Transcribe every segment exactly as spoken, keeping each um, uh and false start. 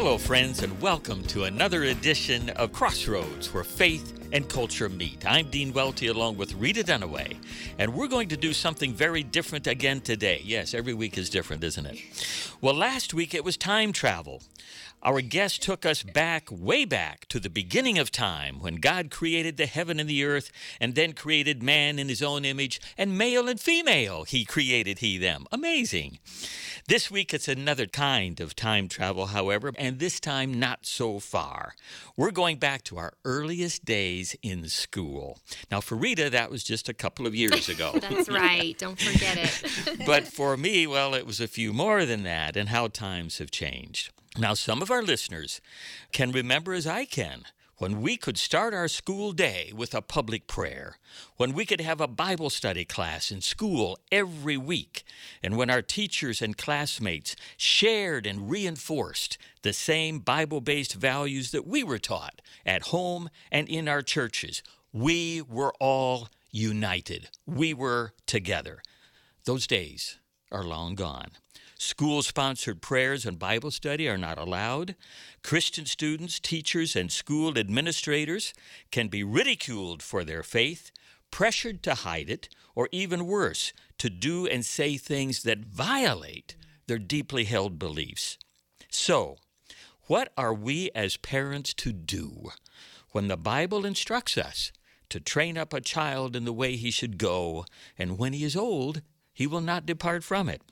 Hello, friends, and welcome to another edition of Crossroads, where faith and culture meet. I'm Dean Welty along with Rita Dunaway, and we're going to do something very different again today. Yes, every week is different, isn't it? Well, last week it was time travel. Our guest took us back, way back, to the beginning of time, when God created the heaven and the earth, and then created man in his own image, and male and female he created he them. Amazing. This week it's another kind of time travel, however, and this time not so far. We're going back to our earliest days in school. Now, for Rita, that was just a couple of years ago. That's right. Don't forget it. But for me, well, it was a few more than that, and how times have changed. Now, some of our listeners can remember, as I can, when we could start our school day with a public prayer, when we could have a Bible study class in school every week, and when our teachers and classmates shared and reinforced the same Bible-based values that we were taught at home and in our churches. We were all united. We were together. Those days are long gone. School-sponsored prayers and Bible study are not allowed. Christian students, teachers, and school administrators can be ridiculed for their faith, pressured to hide it, or even worse, to do and say things that violate their deeply held beliefs. So, what are we as parents to do when the Bible instructs us to train up a child in the way he should go, and when he is old, he will not depart from it?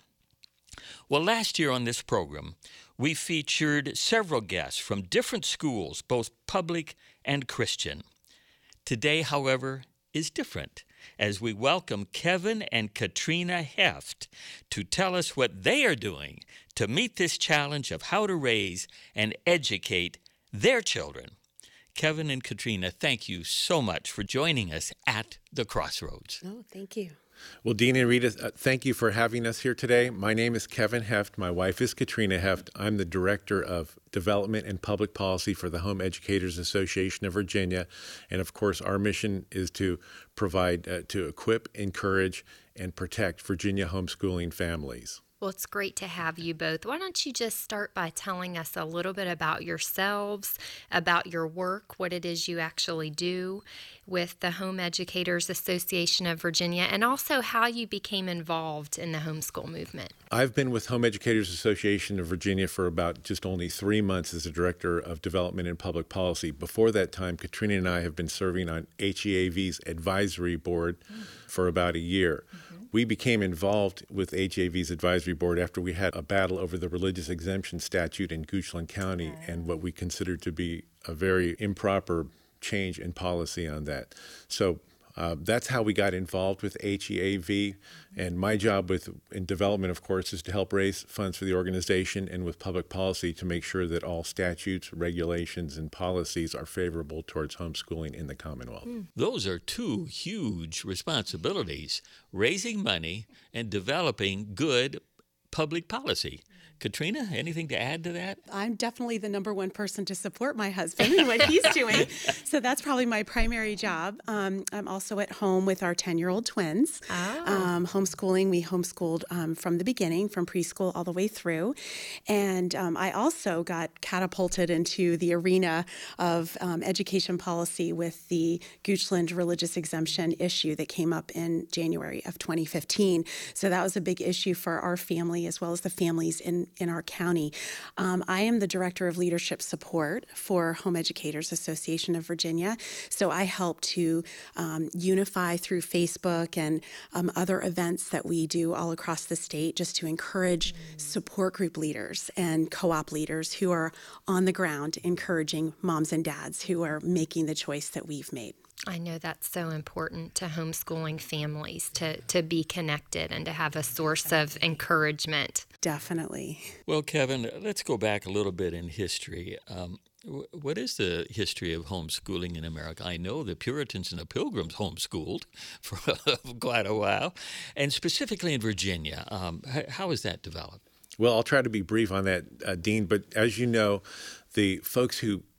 Well, last year on this program, we featured several guests from different schools, both public and Christian. Today, however, is different, as we welcome Kevin and Katrina Heft to tell us what they are doing to meet this challenge of how to raise and educate their children. Kevin and Katrina, thank you so much for joining us at the Crossroads. Oh, thank you. Well, Dean and Rita, uh, thank you for having us here today. My name is Kevin Heft. My wife is Katrina Heft. I'm the Director of Development and Public Policy for the Home Educators Association of Virginia. And of course, our mission is to provide, uh, to equip, encourage, and protect Virginia homeschooling families. Well, it's great to have you both. Why don't you just start by telling us a little bit about yourselves, about your work, what it is you actually do with the Home Educators Association of Virginia, and also how you became involved in the homeschool movement. I've been with Home Educators Association of Virginia for about just only three months as the Director of Development and Public Policy. Before that time, Katrina and I have been serving on H E A V's advisory board mm. for about a year. Mm-hmm. We became involved with H E A V's advisory board after we had a battle over the religious exemption statute in Goochland County and what we considered to be a very improper change in policy on that. So uh, that's how we got involved with H E A V. And my job with in development, of course, is to help raise funds for the organization, and with public policy to make sure that all statutes, regulations, and policies are favorable towards homeschooling in the Commonwealth. Mm. Those are two huge responsibilities, raising money and developing good public policy. Katrina, anything to add to that? I'm definitely the number one person to support my husband and what he's doing. So that's probably my primary job. Um, I'm also at home with our ten-year-old twins. Oh. Um, homeschooling, we homeschooled um, from the beginning, from preschool all the way through. And um, I also got catapulted into the arena of um, education policy with the Goochland religious exemption issue that came up in January of twenty fifteen. So that was a big issue for our family as well as the families in in our county. Um, I am the Director of Leadership Support for Home Educators Association of Virginia. So I help to um, unify through Facebook and um, other events that we do all across the state just to encourage mm. support group leaders and co-op leaders who are on the ground encouraging moms and dads who are making the choice that we've made. I know that's so important to homeschooling families, to, to be connected and to have a source of encouragement. Definitely. Well, Kevin, let's go back a little bit in history. Um, what is the history of homeschooling in America? I know the Puritans and the Pilgrims homeschooled for quite a while, and specifically in Virginia. Um, how has that developed? Well, I'll try to be brief on that, uh, Dean, but as you know, the folks who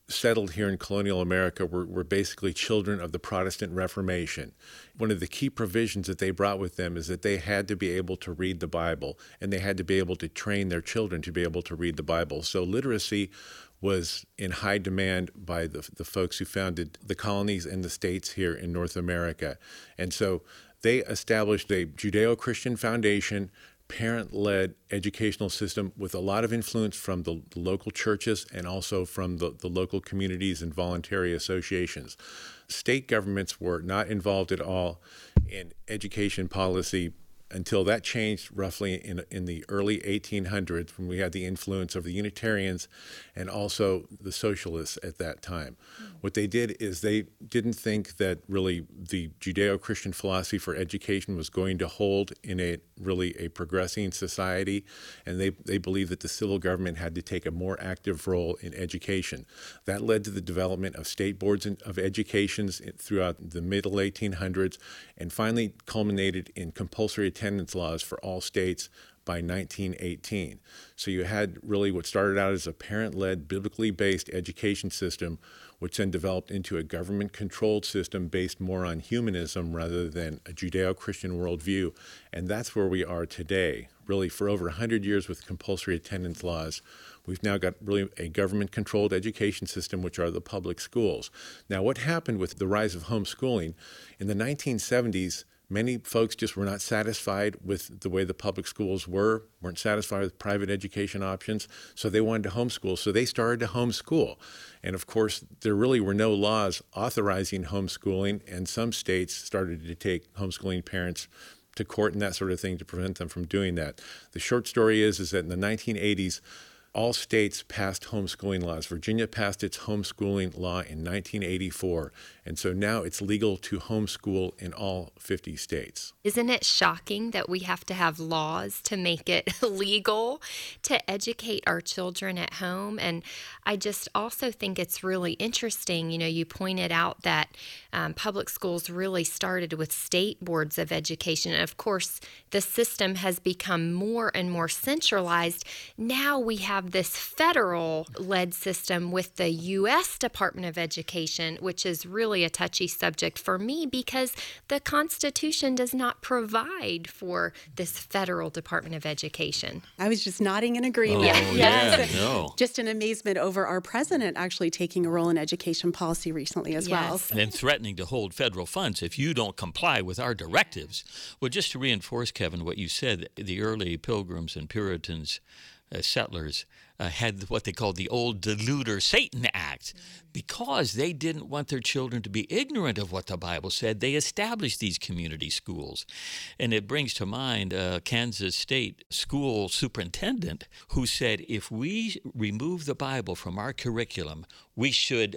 settled here in colonial America were, were basically children of the Protestant Reformation. One of the key provisions that they brought with them is that they had to be able to read the Bible, and they had to be able to train their children to be able to read the Bible. So literacy was in high demand by the, the folks who founded the colonies and the states here in North America. And so they established a Judeo-Christian foundation, parent-led educational system with a lot of influence from the, the local churches and also from the, the local communities and voluntary associations. State governments were not involved at all in education policy until that changed roughly in in the early eighteen hundreds, when we had the influence of the Unitarians and also the socialists at that time. Mm. What they did is they didn't think that really the Judeo-Christian philosophy for education was going to hold in a really a progressing society, and they, they believed that the civil government had to take a more active role in education. That led to the development of state boards of educations throughout the middle eighteen hundreds, and finally culminated in compulsory attendance laws for all states by nineteen eighteen. So you had really what started out as a parent-led, biblically based education system, which then developed into a government-controlled system based more on humanism rather than a Judeo-Christian worldview. And that's where we are today. Really, for over one hundred years with compulsory attendance laws, we've now got really a government-controlled education system, which are the public schools. Now, what happened with the rise of homeschooling? In the nineteen seventies, many folks just were not satisfied with the way the public schools were, weren't satisfied with private education options, so they wanted to homeschool. So they started to homeschool. And of course, there really were no laws authorizing homeschooling, and some states started to take homeschooling parents to court and that sort of thing to prevent them from doing that. The short story is, is that in the nineteen eighties, all states passed homeschooling laws. Virginia passed its homeschooling law in nineteen eighty-four, and so now it's legal to homeschool in all fifty states. Isn't it shocking that we have to have laws to make it legal to educate our children at home? And I just also think it's really interesting. You know, you pointed out that um, public schools really started with state boards of education. And of course, the system has become more and more centralized. Now we have this federal-led system with the U S Department of Education, which is really a touchy subject for me because the Constitution does not provide for this federal Department of Education. I was just nodding in agreement. Oh, yeah, yes. yeah no. Just in amazement over our president actually taking a role in education policy recently as Yes. well. And threatening to hold federal funds if you don't comply with our directives. Well, just to reinforce, Kevin, what you said, the early Pilgrims and Puritans, uh, settlers, uh, had what they called the Old Deluder Satan Act. Because they didn't want their children to be ignorant of what the Bible said, they established these community schools. And it brings to mind a Kansas State school superintendent who said, if we remove the Bible from our curriculum, we should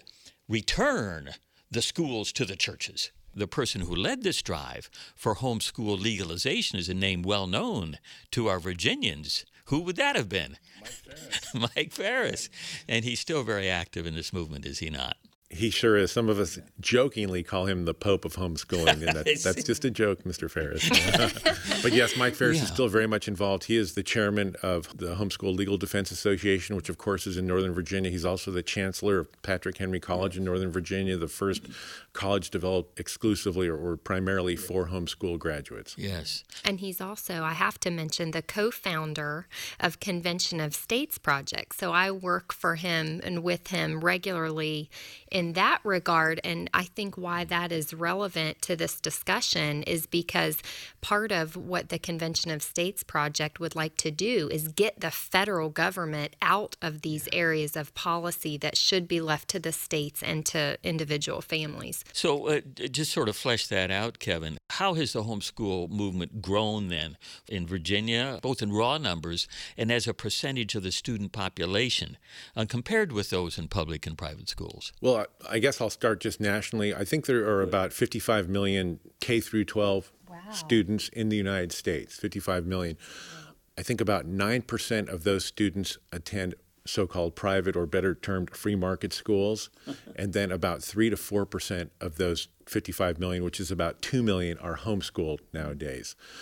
return the schools to the churches. The person who led this drive for homeschool legalization is a name well known to our Virginians. Who would that have been? Mike Ferris. Mike Ferris. And he's still very active in this movement, is he not? He sure is. Some of us jokingly call him the Pope of homeschooling, and that, that's just a joke, Mister Ferris. But yes, Mike Ferris yeah. is still very much involved. He is the chairman of the Homeschool Legal Defense Association, which of course is in Northern Virginia. He's also the chancellor of Patrick Henry College in Northern Virginia, the first college developed exclusively or, or primarily for homeschool graduates. Yes. And he's also, I have to mention, the co-founder of Convention of States Project. So I work for him and with him regularly in that regard. And I think why that is relevant to this discussion is because part of what the Convention of States Project would like to do is get the federal government out of these areas of policy that should be left to the states and to individual families. So uh, just sort of flesh that out, Kevin. How has the homeschool movement grown then in Virginia, both in raw numbers and as a percentage of the student population, uh, compared with those in public and private schools? Well, I guess I'll start just nationally. I think there are about fifty-five million K through twelve wow. students in the United States, fifty-five million. I think about nine percent of those students attend so-called private or better termed free market schools, and then about three to four percent of those fifty-five million, which is about two million, are homeschooled nowadays.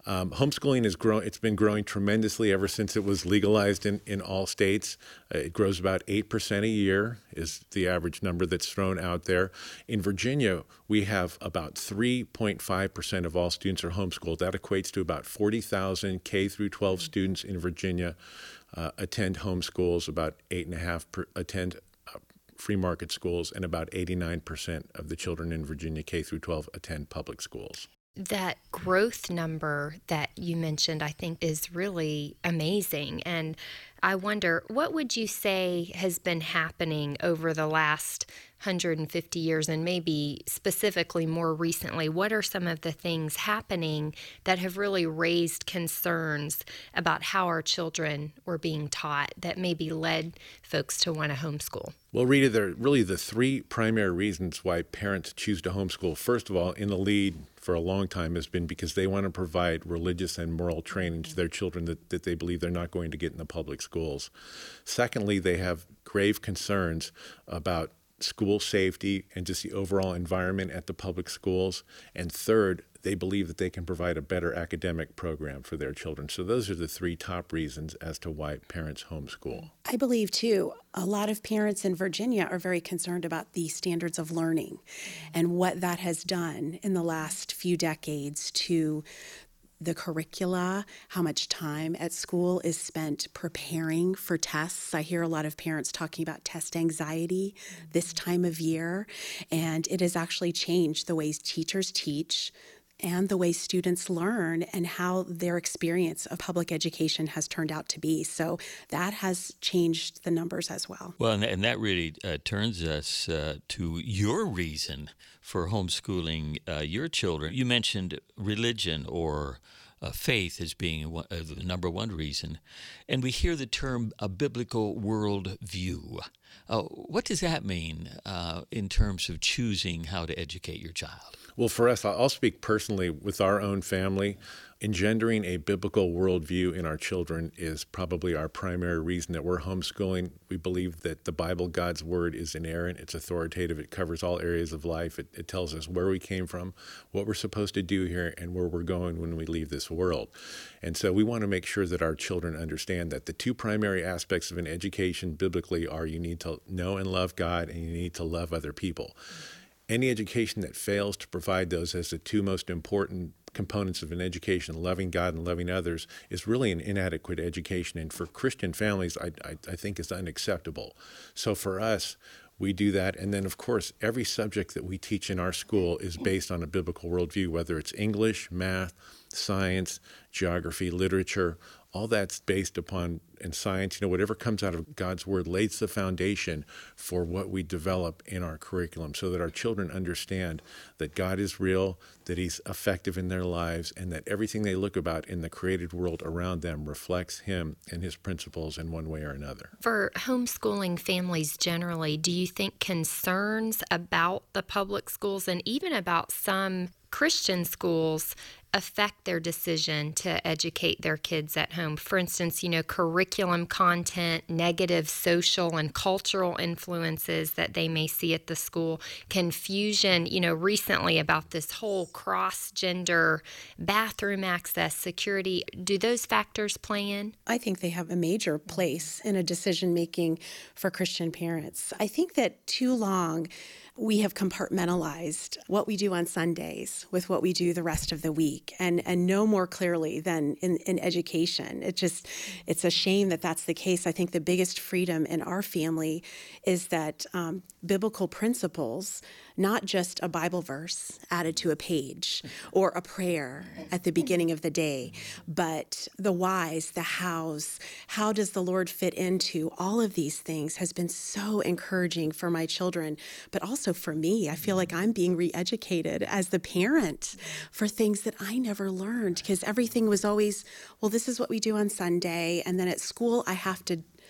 Um, homeschooling is grow- it's been growing tremendously ever since it was legalized in, in all states. Uh, it grows about eight percent a year is the average number that's thrown out there. In Virginia, we have about three point five percent of all students are homeschooled. That equates to about forty thousand K through twelve students in Virginia uh, attend homeschools, about eight and a half per- attend uh, free market schools, and about eighty-nine percent of the children in Virginia K through twelve attend public schools. That growth number that you mentioned, I think, is really amazing. And I wonder, what would you say has been happening over the last one hundred fifty years, and maybe specifically more recently? What are some of the things happening that have really raised concerns about how our children were being taught that maybe led folks to want to homeschool? Well, Rita, there are really the three primary reasons why parents choose to homeschool. First of all, in the lead for a long time has been because they want to provide religious and moral training to their children that, that they believe they're not going to get in the public schools. Secondly, they have grave concerns about school safety and just the overall environment at the public schools. And third, they believe that they can provide a better academic program for their children. So those are the three top reasons as to why parents homeschool. I believe, too, a lot of parents in Virginia are very concerned about the standards of learning and what that has done in the last few decades to the curricula, how much time at school is spent preparing for tests. I hear a lot of parents talking about test anxiety this time of year, and it has actually changed the ways teachers teach and the way students learn and how their experience of public education has turned out to be. So that has changed the numbers as well. Well, and, and that really uh, turns us uh, to your reason for homeschooling uh, your children. You mentioned religion or uh, faith as being one, uh, the number one reason, and we hear the term a biblical worldview. Uh, what does that mean uh, in terms of choosing how to educate your child? Well, for us, I'll speak personally with our own family. Engendering a biblical worldview in our children is probably our primary reason that we're homeschooling. We believe that the Bible, God's Word, is inerrant. It's authoritative. It covers all areas of life. It, it tells us where we came from, what we're supposed to do here, and where we're going when we leave this world. And so we want to make sure that our children understand that the two primary aspects of an education biblically are you need to know and love God, and you need to love other people. Any education that fails to provide those as the two most important components of an education, loving God and loving others, is really an inadequate education. And for Christian families, I, I, I think is unacceptable. So for us, we do that. And then, of course, every subject that we teach in our school is based on a biblical worldview, whether it's English, math, science, geography, literature. All that's based upon, in science, you know, whatever comes out of God's Word lays the foundation for what we develop in our curriculum so that our children understand that God is real, that He's effective in their lives, and that everything they look about in the created world around them reflects Him and His principles in one way or another. For homeschooling families generally, do you think concerns about the public schools and even about some Christian schools affect their decision to educate their kids at home? For instance, you know, curriculum content, negative social and cultural influences that they may see at the school, confusion, you know, recently about this whole cross-gender bathroom access, security. Do those factors play in? I think they have a major place in a decision-making for Christian parents. I think that too long we have compartmentalized what we do on Sundays with what we do the rest of the week, and, and no more clearly than in, in education. It just, it's a shame that that's the case. I think the biggest freedom in our family is that um, biblical principles, not just a Bible verse added to a page or a prayer at the beginning of the day, but the whys, the hows, how does the Lord fit into all of these things has been so encouraging for my children, but also for me. I feel like I'm being re-educated as the parent for things that I never learned because everything was always, well, this is what we do on Sunday, and then at school I have to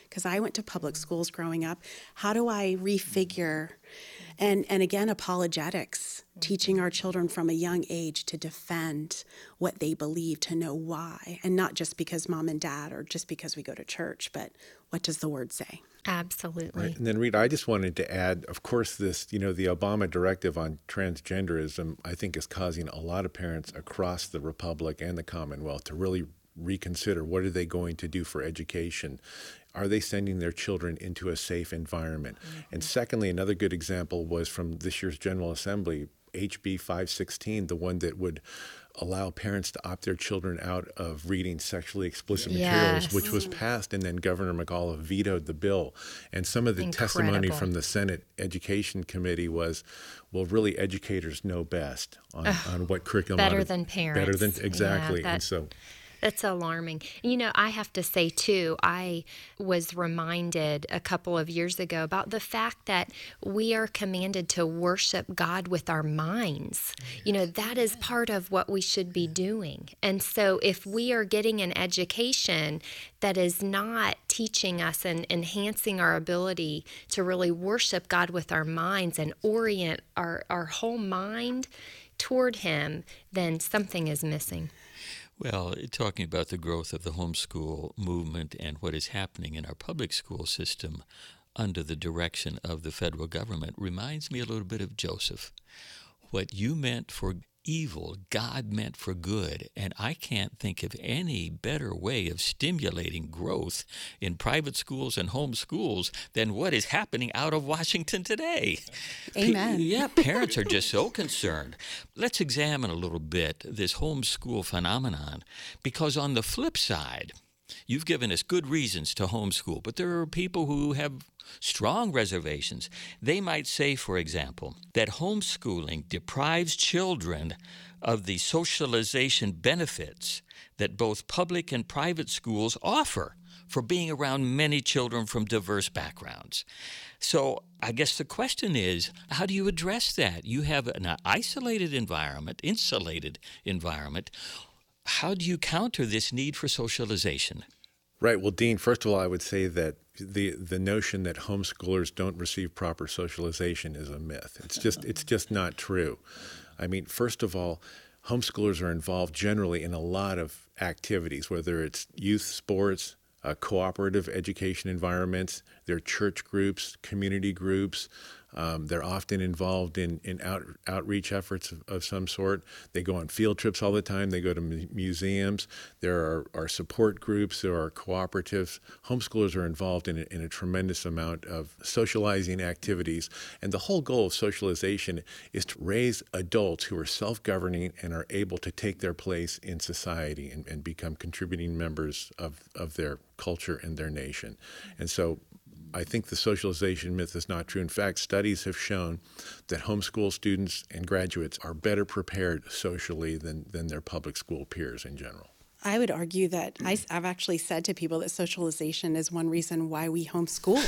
because I went to public schools growing up. How do I refigure? And, and again, apologetics, teaching our children from a young age to defend what they believe, to know why, and not just because mom and dad or just because we go to church, but what does the word say? Absolutely. Right. And then, Rita, I just wanted to add, of course, this, you know, the Obama directive on transgenderism, I think, is causing a lot of parents across the Republic and the Commonwealth to really reconsider what are they going to do for education. Are they sending their children into a safe environment? Mm-hmm. And secondly, another good example was from this year's General Assembly, H B five sixteen, the one that would allow parents to opt their children out of reading sexually explicit yes. materials, which was passed, and then Governor McAuliffe vetoed the bill. And some of the Incredible. testimony from the Senate Education Committee was, well, really, educators know best on, on what curriculum. Better ought to, than parents. Better than, exactly. Yeah, that, and so... That's alarming. You know, I have to say, too, I was reminded a couple of years ago about the fact that we are commanded to worship God with our minds. You know, that is part of what we should be doing. And so if we are getting an education that is not teaching us and enhancing our ability to really worship God with our minds and orient our, our whole mind toward Him, then something is missing. Well, talking about the growth of the homeschool movement and what is happening in our public school system under the direction of the federal government reminds me a little bit of Joseph. What you meant for evil, God meant for good, and I can't think of any better way of stimulating growth in private schools and home schools than what is happening out of Washington today. Amen. P- yeah, parents are just so concerned. Let's examine a little bit this homeschool phenomenon, because on the flip side, you've given us good reasons to homeschool, but there are people who have strong reservations. They might say, for example, that homeschooling deprives children of the socialization benefits that both public and private schools offer for being around many children from diverse backgrounds. So I guess the question is, how do you address that? You have an isolated environment, insulated environment. How do you counter this need for socialization? Right. Well, Dean, first of all, I would say that the the notion that homeschoolers don't receive proper socialization is a myth. It's just it's just not true. I mean, first of all, homeschoolers are involved generally in a lot of activities, whether it's youth sports, uh, cooperative education environments, their church groups, community groups. Um, they're often involved in, in out, outreach efforts of, of some sort. They go on field trips all the time. They go to mu- museums. There are, are support groups. There are cooperatives. Homeschoolers are involved in a, in a tremendous amount of socializing activities. And the whole goal of socialization is to raise adults who are self-governing and are able to take their place in society and, and become contributing members of, of their culture and their nation. And so I think the socialization myth is not true. In fact, studies have shown that homeschool students and graduates are better prepared socially than, than their public school peers in general. I would argue that I, I've actually said to people that socialization is one reason why we homeschool.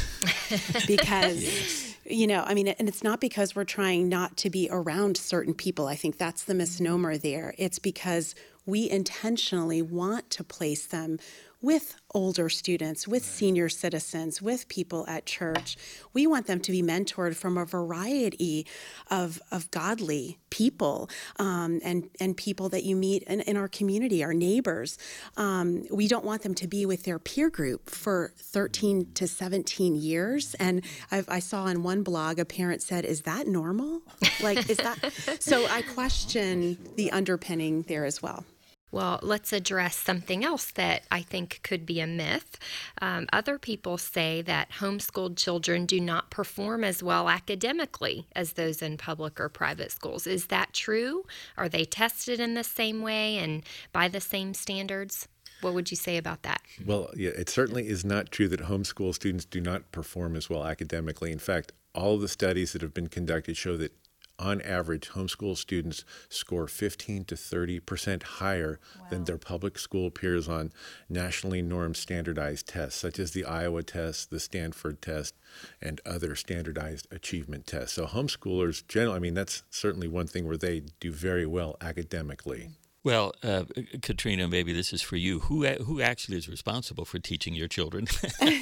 Because, yes. you know, I mean, and it's not because we're trying not to be around certain people. I think that's the misnomer there. It's because we intentionally want to place them with older students, with senior citizens, with people at church. We want them to be mentored from a variety of, of godly people um, and, and people that you meet in, in our community, our neighbors. Um, we don't want them to be with their peer group for thirteen to seventeen years. And I've, I saw on one blog, a parent said, is that normal? Like, is that? So I question the underpinning there as well. Well, let's address something else that I think could be a myth. Um, other people say that homeschooled children do not perform as well academically as those in public or private schools. Is that true? Are they tested in the same way and by the same standards? What would you say about that? Well, yeah, it certainly is not true that homeschool students do not perform as well academically. In fact, all of the studies that have been conducted show that on average, homeschool students score fifteen to thirty percent higher wow. than their public school peers on nationally normed standardized tests, such as the Iowa test, the Stanford test, and other standardized achievement tests. So homeschoolers, generally, I mean, that's certainly one thing where they do very well academically. Well, uh, Katrina, maybe this is for you. Who who actually is responsible for teaching your children?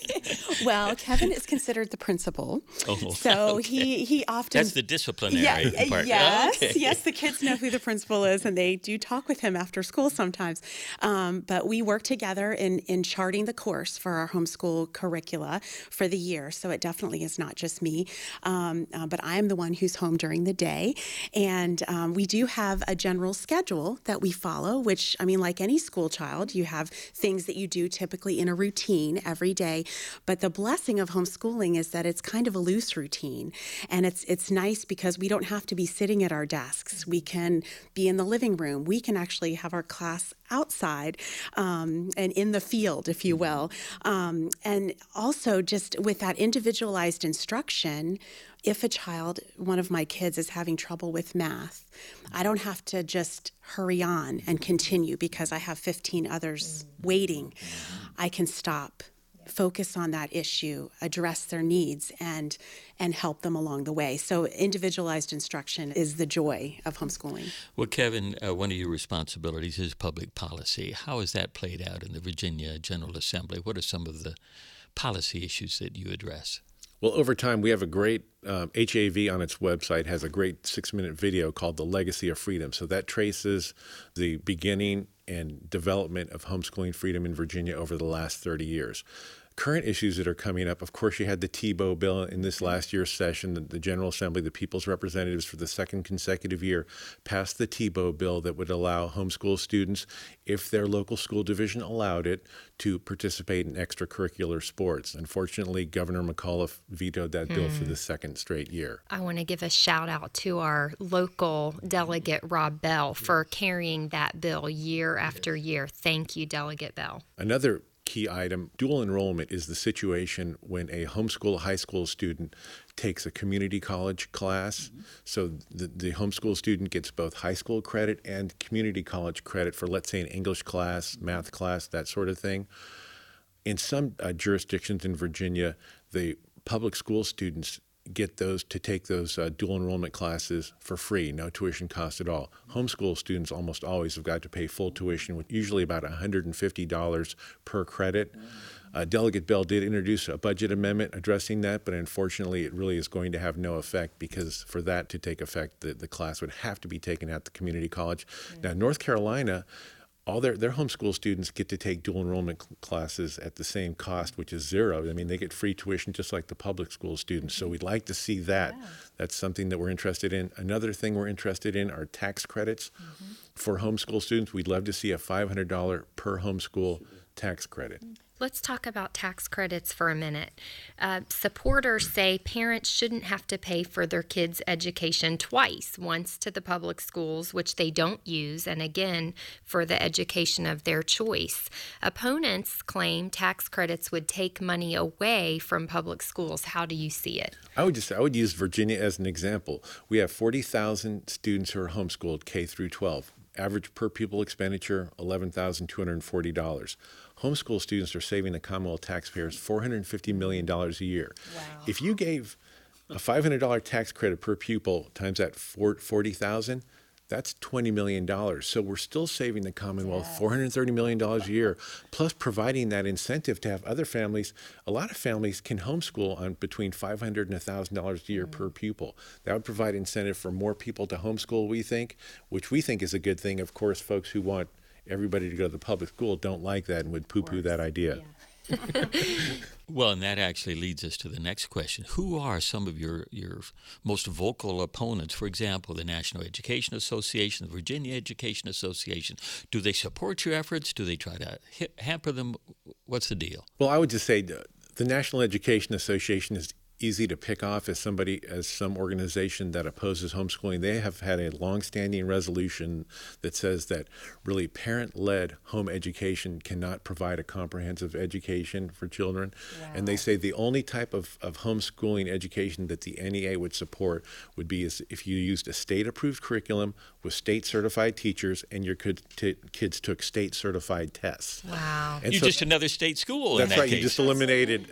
Well, Kevin is considered the principal, Oh, so okay. he he often That's the disciplinary yeah, part. yes, Okay. yes. The kids know who the principal is, and they do talk with him after school sometimes. Um, but we work together in in charting the course for our homeschool curricula for the year. So it definitely is not just me, um, uh, but I am the one who's home during the day, and um, we do have a general schedule that we follow. Which I mean, like any school child, you have things that you do typically in a routine every day. But the blessing of homeschooling is that it's kind of a loose routine, and it's it's nice because we don't have to be sitting at our desks. We can be in the living room. We can actually have our class outside um, and in the field, if you will. Um, and also just with that individualized instruction, if a child, one of my kids, is having trouble with math, I don't have to just hurry on and continue because I have fifteen others waiting. I can stop, focus on that issue, address their needs, and and help them along the way. So individualized instruction is the joy of homeschooling. Well, Kevin, uh, one of your responsibilities is public policy. How has that played out in the Virginia General Assembly? What are some of the policy issues that you address? Well, over time, we have a great, um, H A V on its website has a great six-minute video called The Legacy of Freedom. So that traces the beginning and development of homeschooling freedom in Virginia over the last thirty years. Current issues that are coming up, of course, you had the Tebow bill in this last year's session. The, the General Assembly, the People's Representatives, for the second consecutive year, passed the Tebow bill that would allow homeschool students, if their local school division allowed it, to participate in extracurricular sports. Unfortunately, Governor McAuliffe vetoed that bill for the second straight year. I want to give a shout out to our local delegate, Rob Bell, for carrying that bill year after year. Thank you, Delegate Bell. Another key item, dual enrollment, is the situation when a homeschool high school student takes a community college class. Mm-hmm. So the, the homeschool student gets both high school credit and community college credit for, let's say, an English class, math class, that sort of thing. In some uh, jurisdictions in Virginia, the public school students get those to take those uh, dual enrollment classes for free, no tuition cost at all. Homeschool students almost always have got to pay full tuition, with usually about one hundred fifty dollars per credit. Uh, Delegate Bell did introduce a budget amendment addressing that, but unfortunately it really is going to have no effect, because for that to take effect, the, the class would have to be taken at the community college. Mm-hmm. Now, North Carolina, all their, their homeschool students get to take dual enrollment cl- classes at the same cost, which is zero. I mean, they get free tuition just like the public school students. So we'd like to see that. Yeah. That's something that we're interested in. Another thing we're interested in are tax credits mm-hmm. for homeschool students. We'd love to see a five hundred dollars per homeschool tax credit. Let's talk about tax credits for a minute. Uh, supporters say parents shouldn't have to pay for their kids' education twice, once to the public schools, which they don't use, and again for the education of their choice. Opponents claim tax credits would take money away from public schools. How do you see it? I would just I would use Virginia as an example. We have forty thousand students who are homeschooled K through twelve. Average per pupil expenditure, eleven thousand two hundred forty dollars. Homeschool students are saving the Commonwealth taxpayers four hundred fifty million dollars a year. Wow. If you gave a five hundred dollars tax credit per pupil times that forty thousand dollars, that's twenty million dollars. So we're still saving the Commonwealth yes. four hundred thirty million dollars a year, plus providing that incentive to have other families. A lot of families can homeschool on between five hundred dollars and one thousand dollars a year mm. per pupil. That would provide incentive for more people to homeschool, we think, which we think is a good thing. Of course, folks who want everybody to go to the public school don't like that and would poo-poo that idea. Yeah. Well, and that actually leads us to the next question. Who are some of your, your most vocal opponents? For example, the National Education Association, the Virginia Education Association. Do they support your efforts? Do they try to hamper them? What's the deal? Well, I would just say the National Education Association is easy to pick off as somebody, as some organization that opposes homeschooling. They have had a longstanding resolution that says that really parent-led home education cannot provide a comprehensive education for children. Wow. And they say the only type of, of homeschooling education that the N E A would support would be is if you used a state-approved curriculum with state-certified teachers and your kid, t- kids took state-certified tests. Wow. And You're so, just another state school That's in that right. case. You just eliminated uh,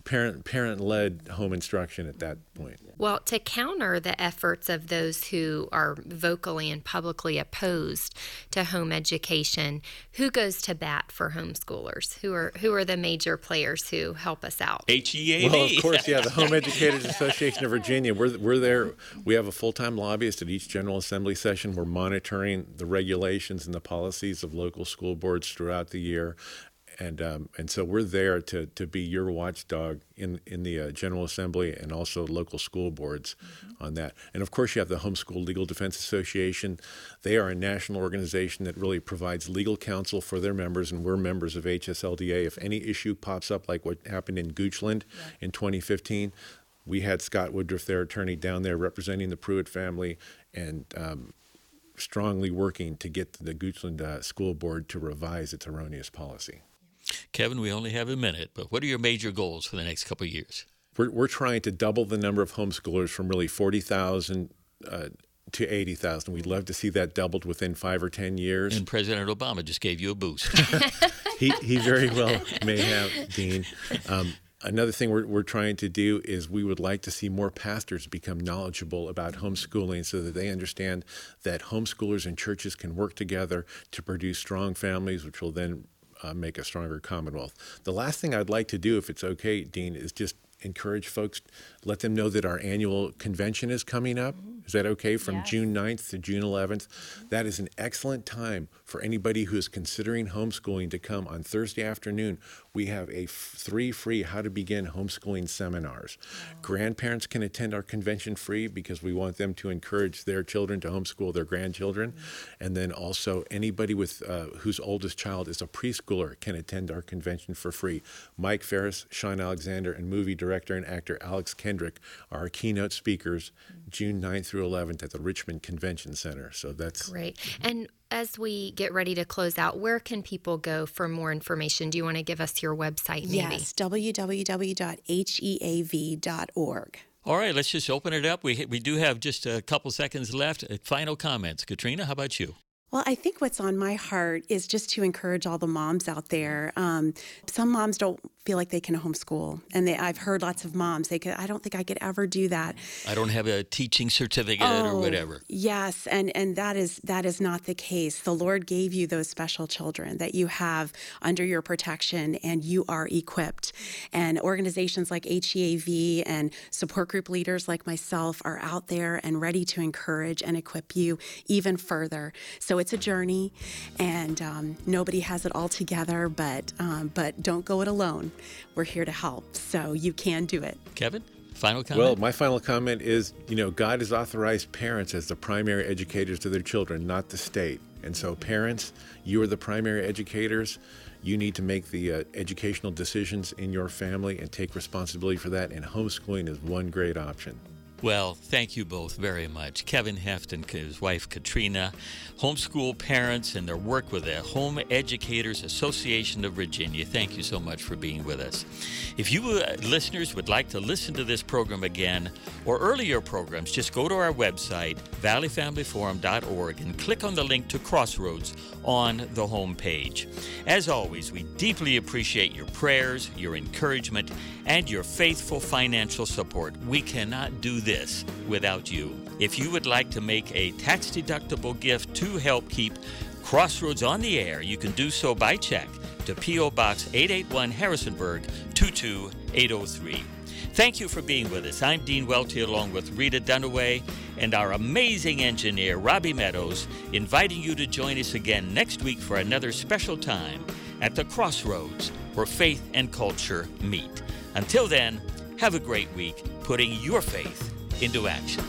parent parent-led home instruction at that point. Well, to counter the efforts of those who are vocally and publicly opposed to home education, who goes to bat for homeschoolers? Who are who are the major players who help us out? H E A V. Well, of course, yeah, the Home Educators Association of Virginia. We're we're there. We have a full-time lobbyist at each General Assembly session. We're monitoring the regulations and the policies of local school boards throughout the year. And um, and so we're there to to be your watchdog in in the uh, General Assembly and also local school boards mm-hmm. on that. And of course, you have the Homeschool Legal Defense Association. They are a national organization that really provides legal counsel for their members, and we're members of H S L D A. If any issue pops up, like what happened in Goochland yeah. in twenty fifteen, we had Scott Woodruff, their attorney, down there representing the Pruitt family and um, strongly working to get the Goochland uh, School Board to revise its erroneous policy. Kevin, we only have a minute, but what are your major goals for the next couple of years? We're, we're trying to double the number of homeschoolers from really forty thousand uh, to eighty thousand. We'd love to see that doubled within five or ten years. And President Obama just gave you a boost. he, he very well may have, Dean. Um, Another thing we're, we're trying to do is we would like to see more pastors become knowledgeable about homeschooling so that they understand that homeschoolers and churches can work together to produce strong families, which will then uh, make a stronger Commonwealth. The last thing I'd like to do, if it's okay, Dean, is just encourage folks, let them know that our annual convention is coming up. Is that okay? From yes. June ninth to June eleventh. That is an excellent time for anybody who is considering homeschooling to come on Thursday afternoon. We have a f- three free How to Begin Homeschooling seminars. Wow. Grandparents can attend our convention free because we want them to encourage their children to homeschool their grandchildren. Mm-hmm. And then also anybody with uh, whose oldest child is a preschooler can attend our convention for free. Mike Ferris, Sean Alexander, and movie director and actor Alex Kendrick are our keynote speakers mm-hmm. June ninth through eleventh at the Richmond Convention Center. So that's great. And as we get ready to close out, where can people go for more information? Do you want to give us your website, maybe? Yes, w w w dot h e a v dot org. All right, let's just open it up. We we do have just a couple seconds left. Final comments. Katrina, how about you? Well, I think what's on my heart is just to encourage all the moms out there. Um, some moms don't feel like they can homeschool, and they, I've heard lots of moms. They could, I don't think I could ever do that. I don't have a teaching certificate oh, or whatever. Yes, and and that is that is not the case. The Lord gave you those special children that you have under your protection, and you are equipped. And organizations like H E A V and support group leaders like myself are out there and ready to encourage and equip you even further. So it's a journey, and um, nobody has it all together, but um, but don't go it alone. We're here to help, so you can do it. Kevin, final comment? Well, my final comment is, you know, God has authorized parents as the primary educators to their children, not the state. And so parents, you are the primary educators. You need to make the uh, educational decisions in your family and take responsibility for that, and homeschooling is one great option. Well, thank you both very much. Kevin Heft and his wife Katrina, homeschool parents and their work with the Home Educators Association of Virginia. Thank you so much for being with us. If you uh, listeners would like to listen to this program again or earlier programs, just go to our website, valley family forum dot org, and click on the link to Crossroads on the home page. As always, we deeply appreciate your prayers, your encouragement, and your faithful financial support. We cannot do this without you. If you would like to make a tax-deductible gift to help keep Crossroads on the air, you can do so by check to P O. Box eight eighty-one, Harrisonburg, two two eight oh three. Thank you for being with us. I'm Dean Welty, along with Rita Dunaway and our amazing engineer, Robbie Meadows, inviting you to join us again next week for another special time at the Crossroads, where faith and culture meet. Until then, have a great week, putting your faith into action.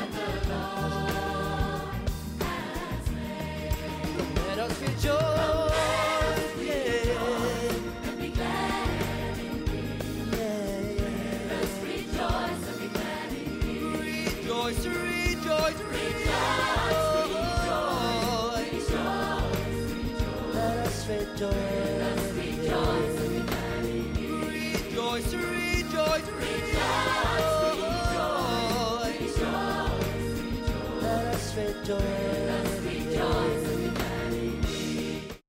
Joy. Rejoice, rejoice, rejoice. Let us rejoice. Rejoice, rejoice.